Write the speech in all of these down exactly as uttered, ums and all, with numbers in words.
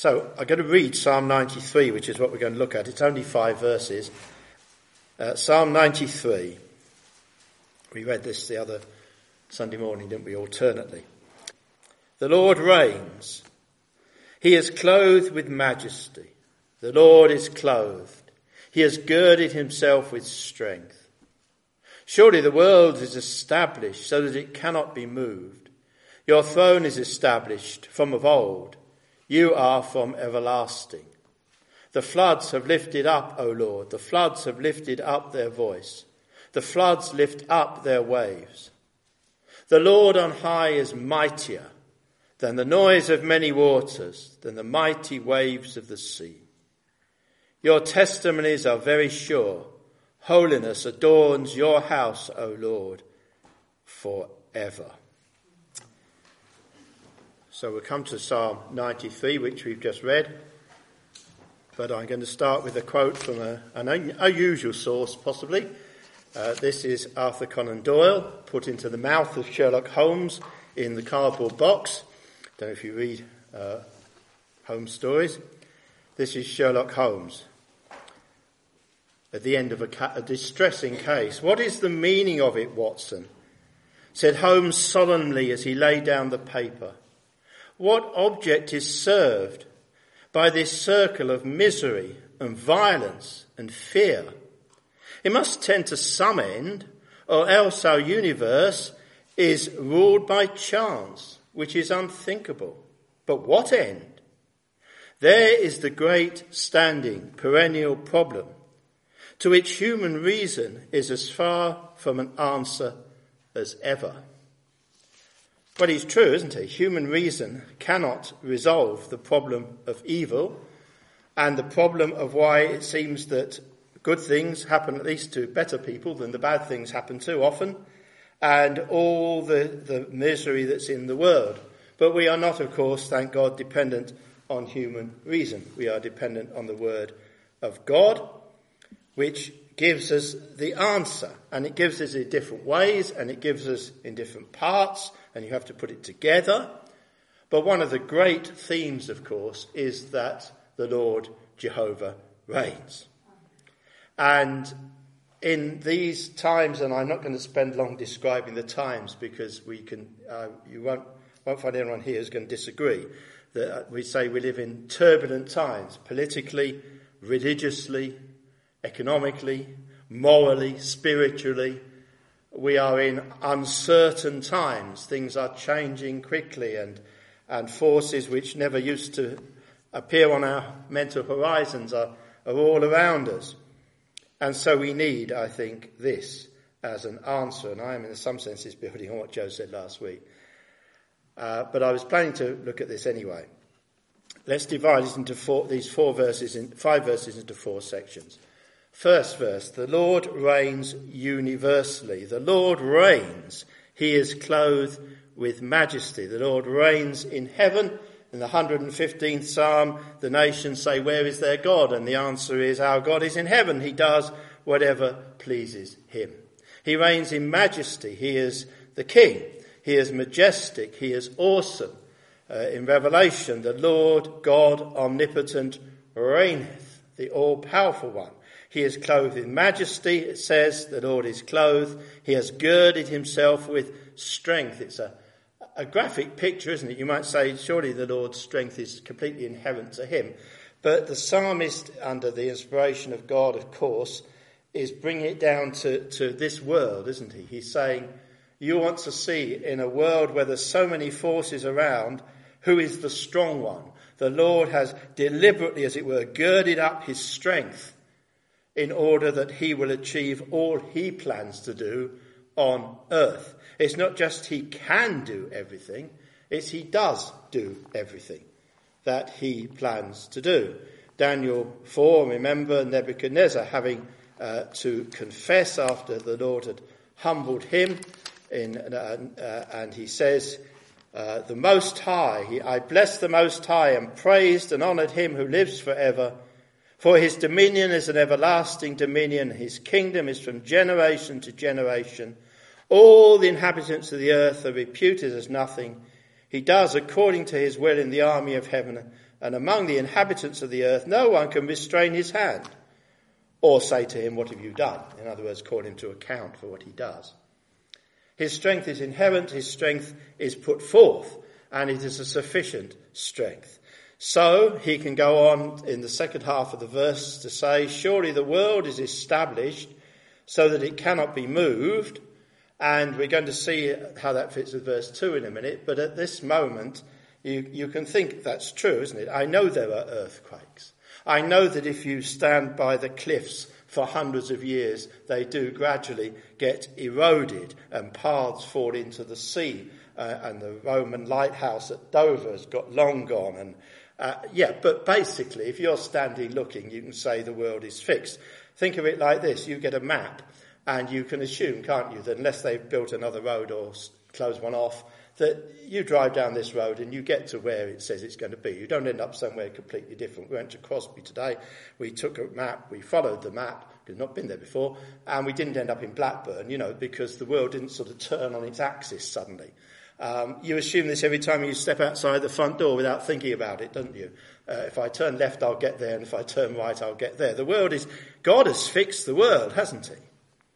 So I'm going to read Psalm ninety-three, which is what we're going to look at. It's only five verses. Uh, Psalm ninety-three. We read this the other Sunday morning, didn't we, alternately? The Lord reigns. He is clothed with majesty. The Lord is clothed. He has girded himself with strength. Surely the world is established so that it cannot be moved. Your throne is established from of old. You are from everlasting. The floods have lifted up, O Lord. The floods have lifted up their voice. The floods lift up their waves. The Lord on high is mightier than the noise of many waters, than the mighty waves of the sea. Your testimonies are very sure. Holiness adorns your house, O Lord, forever. So we'll come to Psalm ninety-three, which we've just read. But I'm going to start with a quote from a, an unusual source, possibly. Uh, this is Arthur Conan Doyle, put into the mouth of Sherlock Holmes in the cardboard box. Don't know if you read uh, Holmes stories. This is Sherlock Holmes at the end of a, ca- a distressing case. What is the meaning of it, Watson? Said Holmes solemnly as he laid down the paper. What object is served by this circle of misery and violence and fear? It must tend to some end, or else our universe is ruled by chance, which is unthinkable. But what end? There is the great standing perennial problem, to which human reason is as far from an answer as ever. But he's true, isn't he? Human reason cannot resolve the problem of evil and the problem of why it seems that good things happen at least to better people than the bad things happen to often, and all the, the misery that's in the world. But we are not, of course, thank God, dependent on human reason. We are dependent on the word of God, which gives us the answer. And it gives us in different ways, and it gives us in different parts, and you have to put it together. But one of the great themes, of course, is that the Lord Jehovah reigns. And in these times, and I'm not going to spend long describing the times because we can, uh, you won't, won't find anyone here who's going to disagree, that we say we live in turbulent times, politically, religiously, economically, morally, spiritually. We are in uncertain times. Things are changing quickly, and, and forces which never used to appear on our mental horizons are, are all around us. And so we need, I think, this as an answer. And I am in some senses building on what Joe said last week. Uh, but I was planning to look at this anyway. Let's divide it into four, these four verses, in, five verses into four sections. First verse, the Lord reigns universally. The Lord reigns. He is clothed with majesty. The Lord reigns in heaven. In the one hundred fifteenth Psalm, the nations say, where is their God? And the answer is, our God is in heaven. He does whatever pleases him. He reigns in majesty. He is the king. He is majestic. He is awesome. Uh, in Revelation, the Lord God omnipotent reigneth, the all-powerful one. He is clothed in majesty. It says the Lord is clothed. He has girded himself with strength. It's a A graphic picture, isn't it? You might say, surely the Lord's strength is completely inherent to him. But the psalmist, under the inspiration of God, of course, is bringing it down to, to this world, isn't he? He's saying, you want to see in a world where there's so many forces around, who is the strong one? The Lord has deliberately, as it were, girded up his strength in order that he will achieve all he plans to do on earth. It's not just he can do everything, it's he does do everything that he plans to do. Daniel four, remember Nebuchadnezzar having uh, to confess after the Lord had humbled him, in, uh, uh, and he says, uh, the Most High, he, I bless the Most High and praised and honoured him who lives forever, for his dominion is an everlasting dominion, his kingdom is from generation to generation. All the inhabitants of the earth are reputed as nothing. He does according to his will in the army of heaven, and among the inhabitants of the earth no one can restrain his hand or say to him, what have you done? In other words, call him to account for what he does. His strength is inherent, his strength is put forth, and it is a sufficient strength. So he can go on in the second half of the verse to say, surely the world is established so that it cannot be moved. And we're going to see how that fits with verse two in a minute. But at this moment, you, you can think that's true, isn't it? I know there are earthquakes. I know that if you stand by the cliffs for hundreds of years, they do gradually get eroded and paths fall into the sea. Uh, and the Roman lighthouse at Dover has got long gone. And uh, yeah, but basically, if you're standing looking, you can say the world is fixed. Think of it like this. You get a map and you can assume, can't you, that unless they've built another road or closed one off, that you drive down this road and you get to where it says it's going to be. You don't end up somewhere completely different. We went to Crosby today. We took a map. We followed the map. We've not been there before. And we didn't end up in Blackburn, you know, because the world didn't sort of turn on its axis suddenly. Um, you assume this every time you step outside the front door without thinking about it, don't you? Uh, if I turn left, I'll get there. And if I turn right, I'll get there. The world is, God has fixed the world, hasn't he?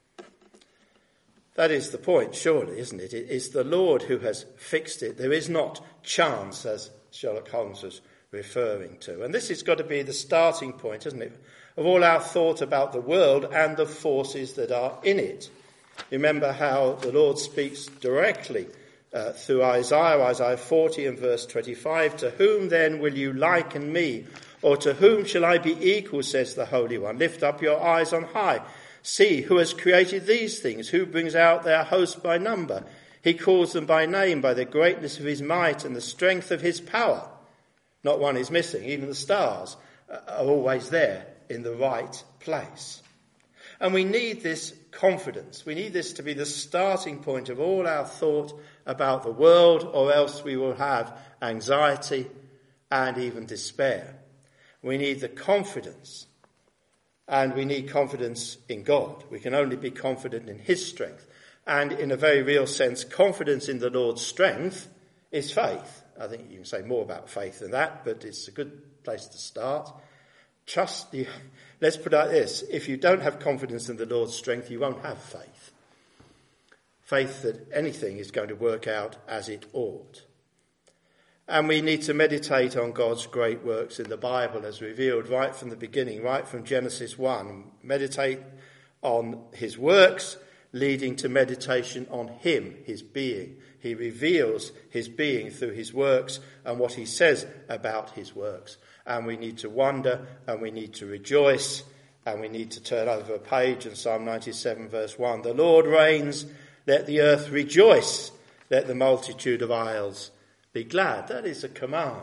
That is the point, surely, isn't it? It is the Lord who has fixed it. There is not chance, as Sherlock Holmes was referring to. And this has got to be the starting point, isn't it, of all our thought about the world and the forces that are in it. Remember how the Lord speaks directly uh, through Isaiah, Isaiah forty and verse twenty-five. To whom then will you liken me? Or to whom shall I be equal, says the Holy One? Lift up your eyes on high. See, who has created these things? Who brings out their host by number? He calls them by name, by the greatness of his might and the strength of his power. Not one is missing. Even the stars are always there in the right place. And we need this confidence. We need this to be the starting point of all our thought about the world, or else we will have anxiety and even despair. We need the confidence. And we need confidence in God. We can only be confident in his strength. And in a very real sense, confidence in the Lord's strength is faith. I think you can say more about faith than that, but it's a good place to start. Trust you. Let's put it like this. If you don't have confidence in the Lord's strength, you won't have faith. Faith that anything is going to work out as it ought. And we need to meditate on God's great works in the Bible as revealed right from the beginning, right from Genesis one. Meditate on his works, leading to meditation on him, his being. He reveals his being through his works and what he says about his works. And we need to wonder, and we need to rejoice, and we need to turn over a page in Psalm ninety-seven verse one. The Lord reigns, let the earth rejoice, let the multitude of isles be glad. That is a command.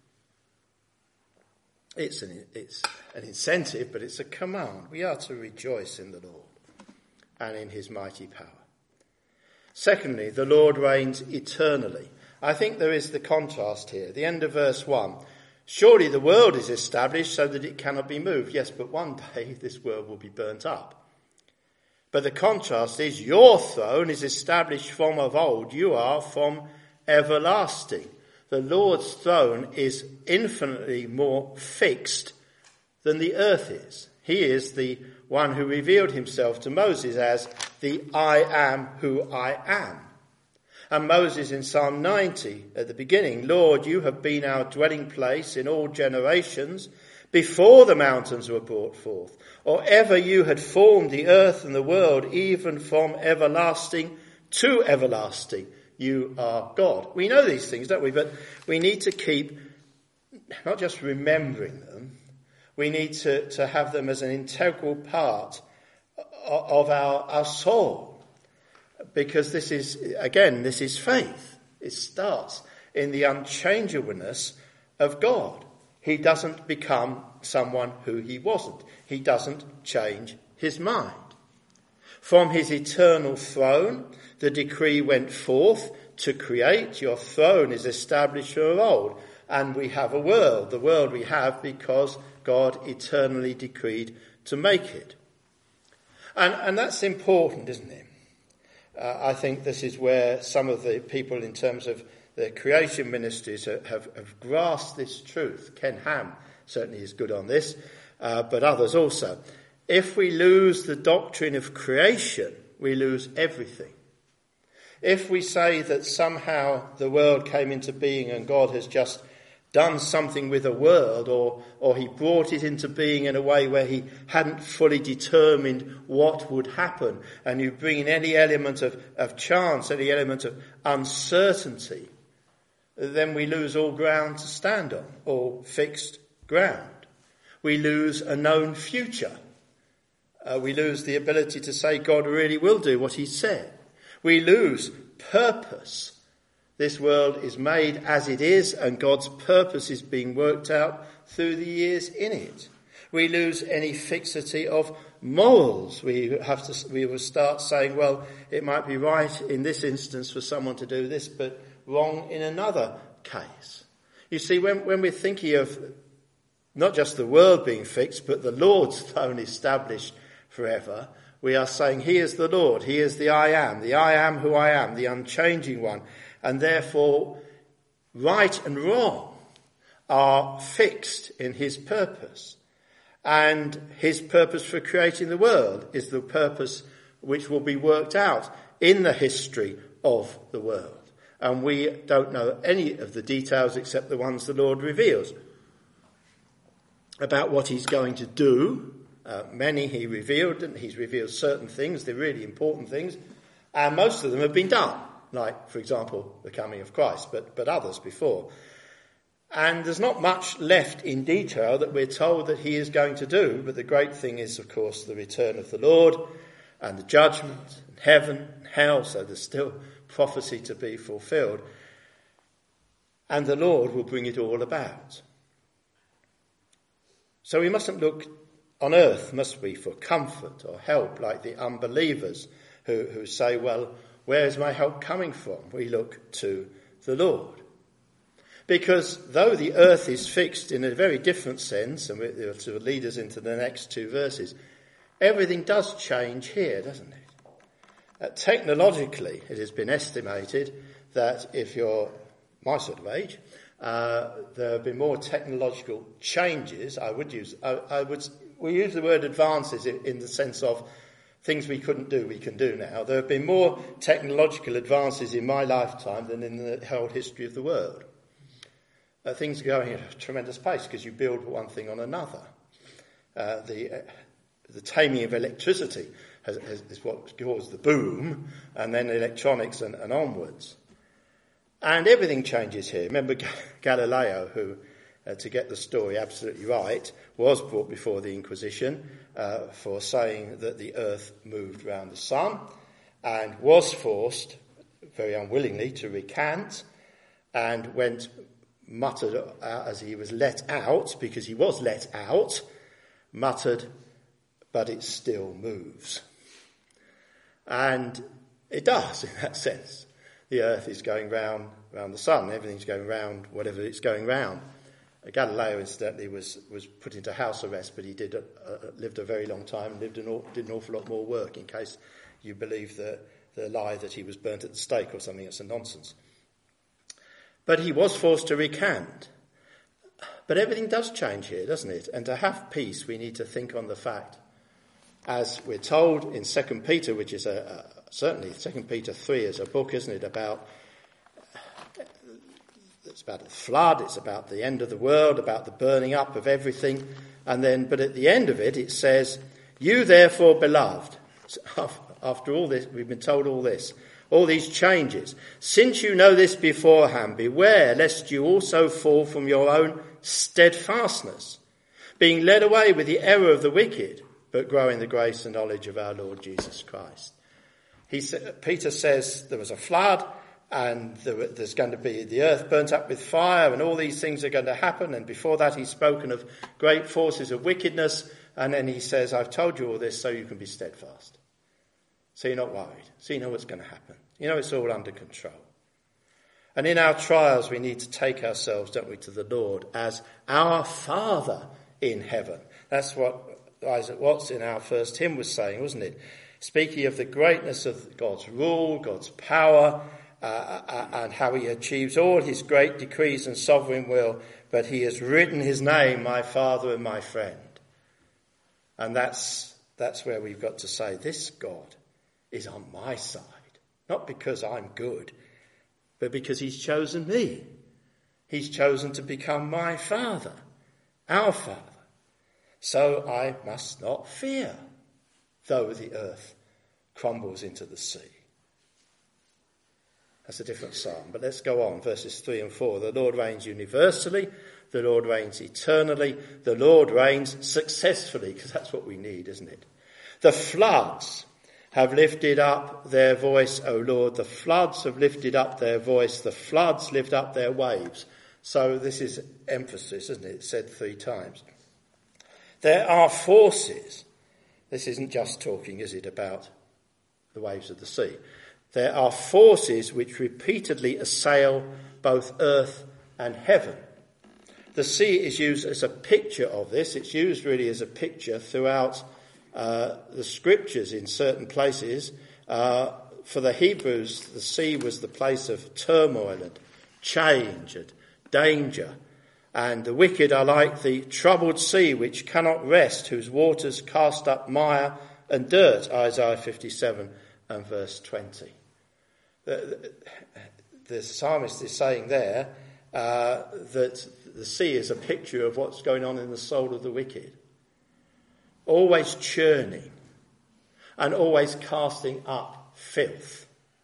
It's an, it's an incentive, but it's a command. We are to rejoice in the Lord and in his mighty power. Secondly, the Lord reigns eternally. I think there is the contrast here. The end of verse one. Surely the world is established so that it cannot be moved. Yes, but one day this world will be burnt up. But the contrast is your throne is established from of old. You are from everlasting. The Lord's throne is infinitely more fixed than the earth is. He is the one who revealed himself to Moses as the I am who I am. And Moses in Psalm ninety at the beginning, Lord, you have been our dwelling place in all generations before the mountains were brought forth, or ever you had formed the earth and the world, even from everlasting to everlasting. You are God. We know these things, don't we? But we need to keep not just remembering them, we need to, to have them as an integral part of our, our soul. Because this is, again, this is faith. It starts in the unchangeableness of God. He doesn't become someone who he wasn't. He doesn't change his mind. From his eternal throne, the decree went forth to create. Your throne is established from of old. And we have a world. The world we have because God eternally decreed to make it. And, and that's important, isn't it? Uh, I think this is where some of the people in terms of the creation ministries have, have, have grasped this truth. Ken Ham certainly is good on this, uh, but others also. If we lose the doctrine of creation, we lose everything. If we say that somehow the world came into being and God has just done something with the world, or or he brought it into being in a way where he hadn't fully determined what would happen, and you bring in any element of, of chance, any element of uncertainty, then we lose all ground to stand on, all fixed ground. We lose a known future. Uh, we lose the ability to say God really will do what he said. We lose purpose. This world is made as it is, and God's purpose is being worked out through the years in it. We lose any fixity of morals. We have to. We will start saying, well, it might be right in this instance for someone to do this, but wrong in another case. You see, when, when we're thinking of not just the world being fixed, but the Lord's throne established forever, we are saying, he is the Lord, he is the I am, the I am who I am, the unchanging one. And therefore, right and wrong are fixed in his purpose. And his purpose for creating the world is the purpose which will be worked out in the history of the world. And we don't know any of the details except the ones the Lord reveals about what he's going to do. Uh, many he revealed, and he's revealed certain things, the really important things, and most of them have been done. Like, for example, the coming of Christ, but, but others before. And there's not much left in detail that we're told that he is going to do, but the great thing is, of course, the return of the Lord and the judgment, and heaven, and hell, so there's still prophecy to be fulfilled. And the Lord will bring it all about. So we mustn't look on earth, must we, for comfort or help like the unbelievers who, who say, well, where is my help coming from? We look to the Lord. Because though the earth is fixed in a very different sense, and we'll sort of lead us into the next two verses, everything does change here, doesn't it? Uh, technologically, it has been estimated that if you're my sort of age, uh, there have been more technological changes. I would use, I, I would, we use the word advances in, in the sense of things we couldn't do, we can do now. There have been more technological advances in my lifetime than in the whole history of the world. Uh, things are going at a tremendous pace because you build one thing on another. Uh, the uh, the taming of electricity has, has, is what caused the boom, and then electronics and, and onwards. And everything changes here. Remember Galileo, who, uh, to get the story absolutely right, was brought before the Inquisition uh, for saying that the earth moved round the sun, and was forced, very unwillingly, to recant, and went muttered uh, as he was let out, because he was let out, muttered, but it still moves. And it does, in that sense. The earth is going round, round the sun. Everything's going round, whatever it's going round. Galileo, incidentally, was, was put into house arrest, but he did uh, lived a very long time and lived an, did an awful lot more work, in case you believe the, the lie that he was burnt at the stake or something. That's a nonsense. But he was forced to recant. But everything does change here, doesn't it? And to have peace, we need to think on the fact, as we're told in Second Peter, which is a, a certainly Second Peter three is a book, isn't it, about it's about the flood, it's about the end of the world, about the burning up of everything, and then, but at the end of it, it says, "You therefore, beloved," after all this, we've been told all this, all these changes, "since you know this beforehand, beware lest you also fall from your own steadfastness, being led away with the error of the wicked, but grow in the grace and knowledge of our Lord Jesus Christ." He said, Peter says there was a flood, and there, there's going to be the earth burnt up with fire, and all these things are going to happen. And before that, he's spoken of great forces of wickedness. And then he says, "I've told you all this so you can be steadfast. So you're not worried. So you know what's going to happen. You know it's all under control." And in our trials, we need to take ourselves, don't we, to the Lord as our Father in heaven. That's what Isaac Watts in our first hymn was saying, wasn't it? Speaking of the greatness of God's rule, God's power, uh, and how he achieves all his great decrees and sovereign will, but he has written his name, my Father and my friend. And that's that's where we've got to say, this God is on my side, not because I'm good, but because he's chosen me. He's chosen to become my Father, our Father. So I must not fear, though the earth crumbles into the sea. That's a different psalm, but let's go on. Verses three and four. The Lord reigns universally. The Lord reigns eternally. The Lord reigns successfully, because that's what we need, isn't it? The floods have lifted up their voice, O Lord. The floods have lifted up their voice. The floods lift up their waves. So this is emphasis, isn't it? It's said three times. There are forces. This isn't just talking, is it, about the waves of the sea. There are forces which repeatedly assail both earth and heaven. The sea is used as a picture of this. It's used really as a picture throughout uh, the scriptures in certain places. Uh, for the Hebrews, the sea was the place of turmoil and change and danger. And the wicked are like the troubled sea which cannot rest, whose waters cast up mire and dirt, Isaiah fifty-seven and verse twenty. The, the, the psalmist is saying there uh, that the sea is a picture of what's going on in the soul of the wicked. Always churning and always casting up filth,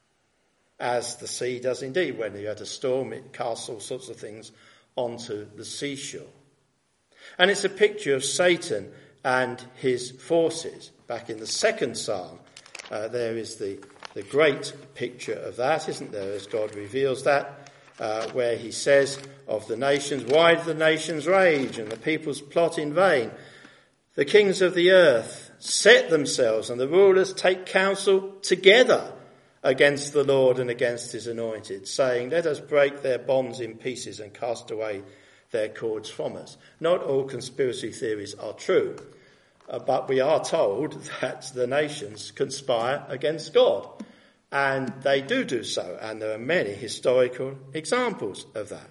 as the sea does indeed. When you had a storm, it casts all sorts of things onto the seashore. And it's a picture of Satan and his forces. Back in the second psalm, uh, there is the, the great picture of that, isn't there, as God reveals that, uh, where he says of the nations, why do the nations rage and the peoples plot in vain? The kings of the earth set themselves and the rulers take counsel together against the Lord and against his anointed, saying, let us break their bonds in pieces and cast away their cords from us. Not all conspiracy theories are true, uh, but we are told that the nations conspire against God. And they do do so, and there are many historical examples of that.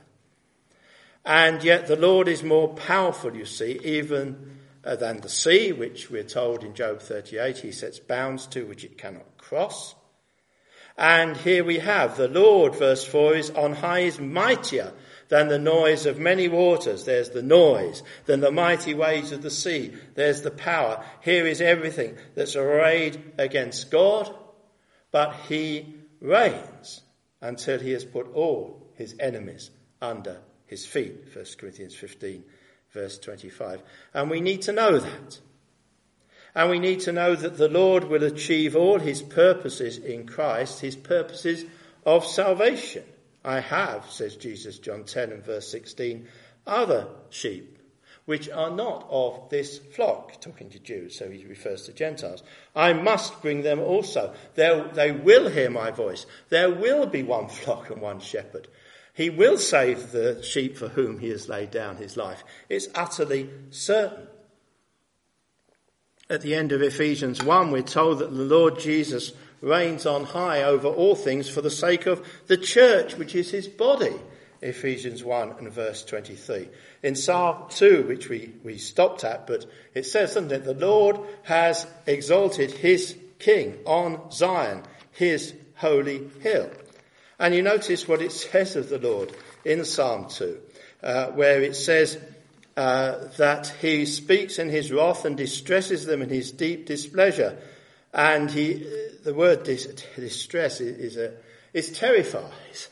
And yet the Lord is more powerful, you see, even uh, than the sea, which we're told in Job thirty-eight he sets bounds to which it cannot cross. And here we have the Lord, verse four, is on high, is mightier than the noise of many waters. There's the noise. Than the mighty waves of the sea. There's the power. Here is everything that's arrayed against God, but he reigns until he has put all his enemies under his feet. First Corinthians fifteen, verse twenty-five. And we need to know that. And we need to know that the Lord will achieve all his purposes in Christ, his purposes of salvation. I have, says Jesus, John ten and verse sixteen, other sheep, which are not of this flock, talking to Jews, so he refers to Gentiles. I must bring them also. They'll, they will hear my voice. There will be one flock and one shepherd. He will save the sheep for whom he has laid down his life. It's utterly certain. At the end of Ephesians one, we're told that the Lord Jesus reigns on high over all things for the sake of the church, which is his body. Ephesians one and verse twenty-three. In Psalm two, which we, we stopped at, but it says something, the Lord has exalted his king on Zion, his holy hill. And you notice what it says of the Lord in Psalm two, uh, where it says, Uh, that he speaks in his wrath and distresses them in his deep displeasure. And he, the word dis, distress is, is, a, is terrifies.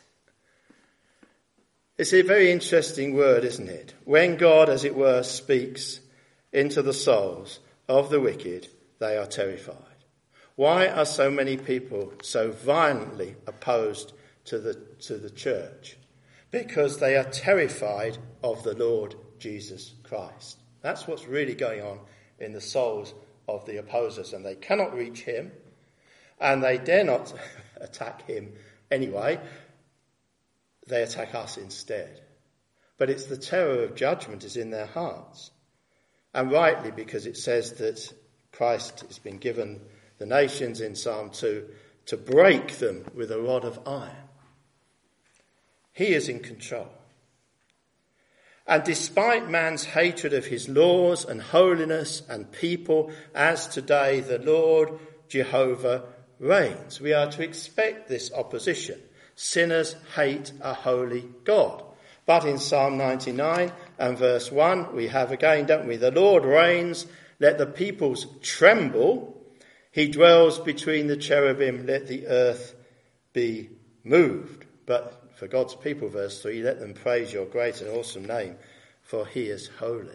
It's a very interesting word, isn't it? When God, as it were, speaks into the souls of the wicked, they are terrified. Why are so many people so violently opposed to the, to the church? Because they are terrified of the Lord Jesus Christ. That's what's really going on in the souls of the opposers, and they cannot reach him, and they dare not attack him anyway. They attack us instead. But it's the terror of judgment is in their hearts, and rightly, because it says that Christ has been given the nations in Psalm two to break them with a rod of iron. He is in control. And despite man's hatred of his laws and holiness and people, as today the Lord Jehovah reigns. We are to expect this opposition. Sinners hate a holy God. But in Psalm ninety-nine and verse one, we have again, don't we? The Lord reigns, let the peoples tremble. He dwells between the cherubim, let the earth be moved. But for God's people, verse three, let them praise your great and awesome name, for he is holy.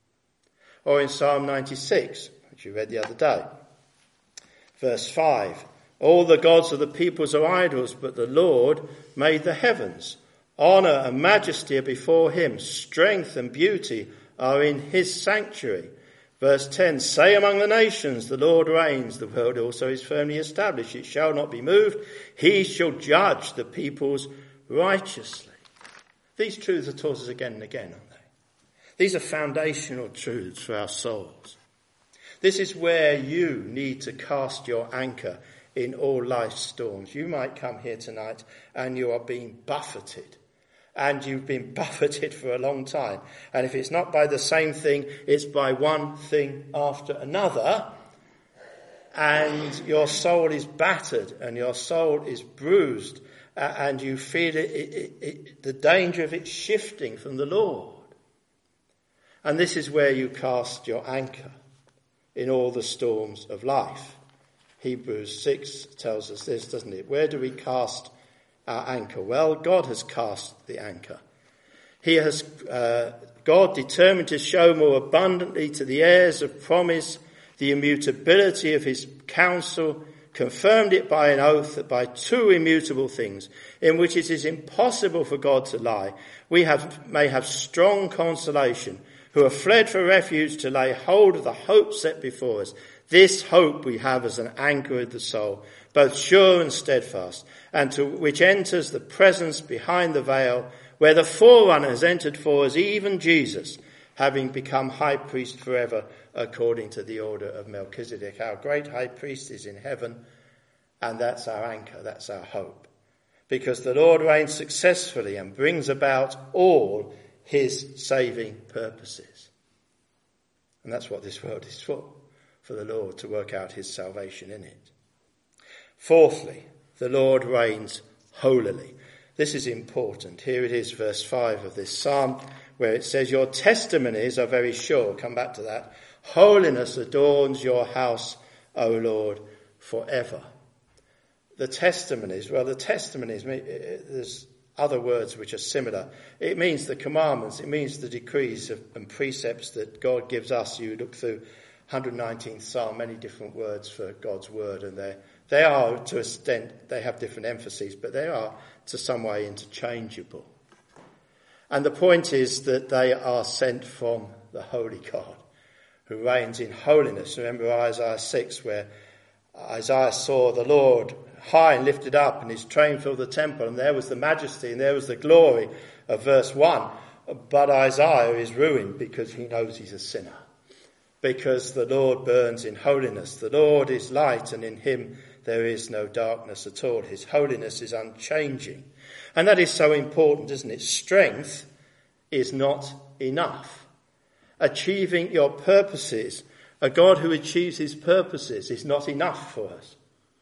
Or in Psalm ninety-six, which you read the other day, verse five, all the gods of the peoples are idols, but the Lord made the heavens. Honour and majesty are before him. Strength and beauty are in his sanctuary. Verse ten, say among the nations, the Lord reigns. The world also is firmly established. It shall not be moved. He shall judge the peoples righteously. These truths are taught us again and again, aren't they? These are foundational truths for our souls. This is where you need to cast your anchor in all life's storms. You might come here tonight and you are being buffeted. And you've been buffeted for a long time. And if it's not by the same thing, it's by one thing after another. And your soul is battered and your soul is bruised. Uh, and you feel it, it, it, it, the danger of it shifting from the Lord. And this is where you cast your anchor in all the storms of life. Hebrews six tells us this, doesn't it? Where do we cast our anchor? Well, God has cast the anchor. He has, uh, God determined to show more abundantly to the heirs of promise the immutability of his counsel, confirmed it by an oath that by two immutable things, in which it is impossible for God to lie, we have, may have strong consolation, who have fled for refuge to lay hold of the hope set before us. This hope we have as an anchor of the soul, both sure and steadfast, and to which enters the presence behind the veil, where the forerunner has entered for us, even Jesus, having become high priest forever, according to the order of Melchizedek. Our great high priest is in heaven, and that's our anchor, that's our hope. Because the Lord reigns successfully and brings about all his saving purposes. And that's what this world is for, for the Lord to work out his salvation in it. Fourthly, the Lord reigns holily. This is important. Here it is, verse five of this psalm, where it says, your testimonies are very sure. Come back to that. Holiness adorns your house, O Lord, forever. The testimonies, well, the testimonies, there's other words which are similar. It means the commandments, it means the decrees of, and precepts that God gives us. You look through one hundred nineteenth Psalm, many different words for God's word, and they they are, to an extent, they have different emphases, but they are, to some way, interchangeable. And the point is that they are sent from the holy God, who reigns in holiness. Remember Isaiah six, where Isaiah saw the Lord high and lifted up, and his train filled the temple, and there was the majesty, and there was the glory of verse one. But Isaiah is ruined because he knows he's a sinner. Because the Lord burns in holiness. The Lord is light, and in him there is no darkness at all. His holiness is unchanging. And that is so important, isn't it? Strength is not enough. Achieving your purposes, a God who achieves his purposes, is not enough for us.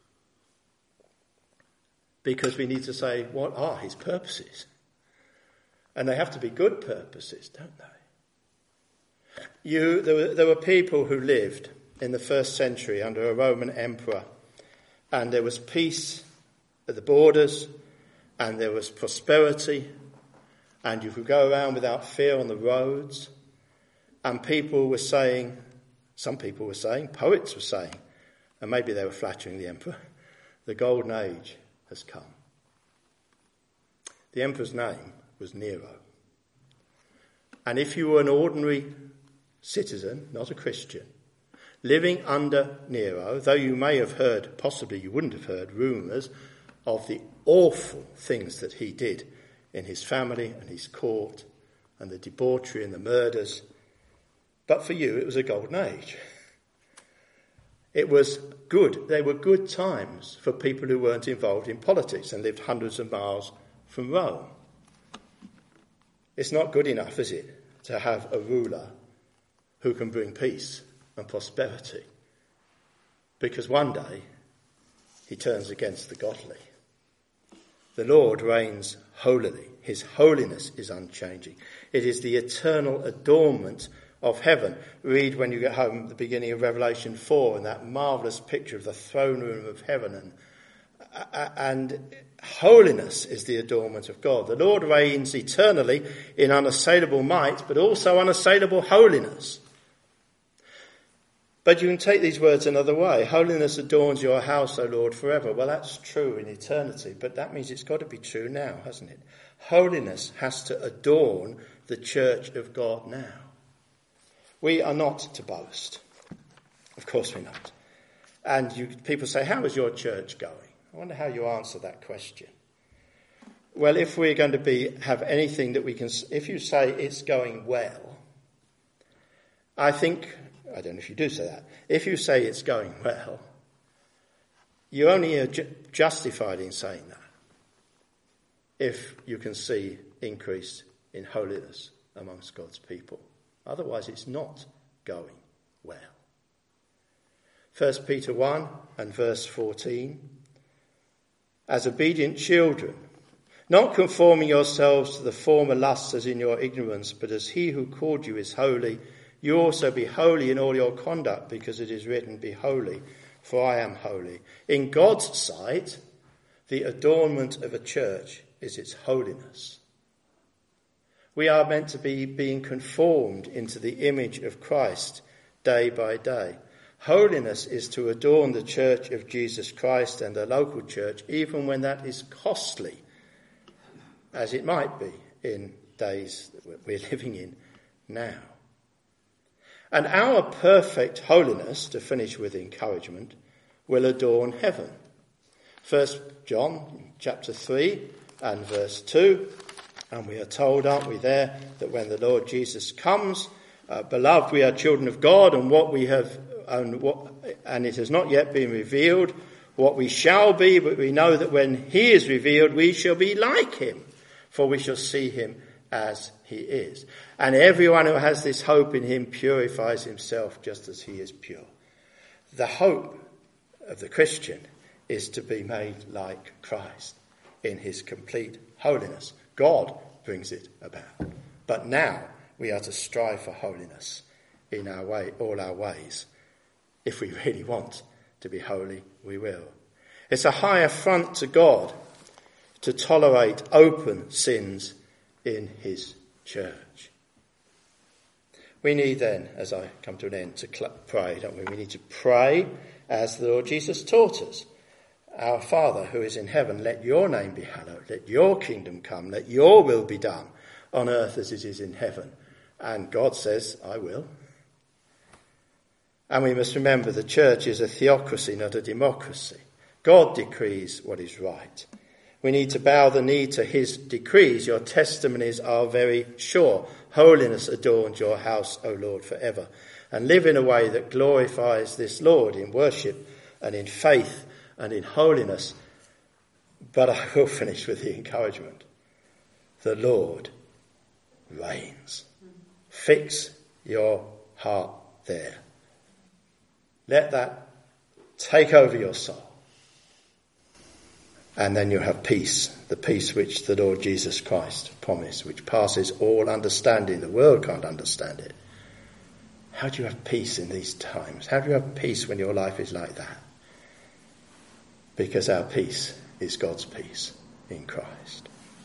Because we need to say, what are his purposes? And they have to be good purposes, don't they? You, there were, there were people who lived in the first century under a Roman emperor, and there was peace at the borders, and there was prosperity, and you could go around without fear on the roads, and people were saying, some people were saying, poets were saying, and maybe they were flattering the emperor, the golden age has come. The emperor's name was Nero. And if you were an ordinary citizen, not a Christian, living under Nero, though you may have heard, possibly you wouldn't have heard, rumours of the awful things that he did in his family and his court, and the debauchery and the murders, but for you it was a golden age. It was good. They were good times for people who weren't involved in politics and lived hundreds of miles from Rome. It's not good enough, is it, to have a ruler who can bring peace and prosperity, because one day he turns against the godly. The Lord reigns holily. His holiness is unchanging. It is the eternal adornment of heaven. Read when you get home at the beginning of Revelation four and that marvellous picture of the throne room of heaven. And, and holiness is the adornment of God. The Lord reigns eternally in unassailable might, but also unassailable holiness. But you can take these words another way. Holiness adorns your house, O Lord, forever. Well, that's true in eternity, but that means it's got to be true now, hasn't it? Holiness has to adorn the church of God now. We are not to boast. Of course we're not. And you, people say, how is your church going? I wonder how you answer that question. Well, if we're going to be have anything that we can... If you say it's going well, I think... I don't know if you do say that. If you say it's going well, you only are ju- justified in saying that if you can see increase in holiness amongst God's people. Otherwise, it's not going well. First Peter one and verse fourteen. As obedient children, not conforming yourselves to the former lusts as in your ignorance, but as he who called you is holy, you also be holy in all your conduct, because it is written, be holy, for I am holy. In God's sight, the adornment of a church is its holiness. We are meant to be being conformed into the image of Christ day by day. Holiness is to adorn the church of Jesus Christ and the local church, even when that is costly, as it might be in days that we're living in now. And our perfect holiness, to finish with encouragement, will adorn heaven. First John chapter three and verse two, and we are told, aren't we there, that when the Lord Jesus comes, uh, beloved, we are children of God, and what we have, and, what, and it has not yet been revealed what we shall be, but we know that when he is revealed, we shall be like him, for we shall see him as he is. And everyone who has this hope in him purifies himself just as he is pure. The hope of the Christian is to be made like Christ in his complete holiness. God brings it about. But now we are to strive for holiness in our way, all our ways. If we really want to be holy, we will. It's a high affront to God to tolerate open sins in his church. We need then, as I come to an end, to cl- pray, don't we? We need to pray as the Lord Jesus taught us. Our Father who is in heaven, let your name be hallowed, let your kingdom come, let your will be done on earth as it is in heaven. And God says, I will. And we must remember the church is a theocracy, not a democracy. God decrees what is right. We need to bow the knee to his decrees. Your testimonies are very sure. Holiness adorns your house, O Lord, forever. And live in a way that glorifies this Lord in worship and in faith and in holiness. But I will finish with the encouragement. The Lord reigns. Fix your heart there. Let that take over your soul. And then you'll have peace, the peace which the Lord Jesus Christ promised, which passes all understanding. The world can't understand it. How do you have peace in these times? How do you have peace when your life is like that? Because our peace is God's peace in Christ.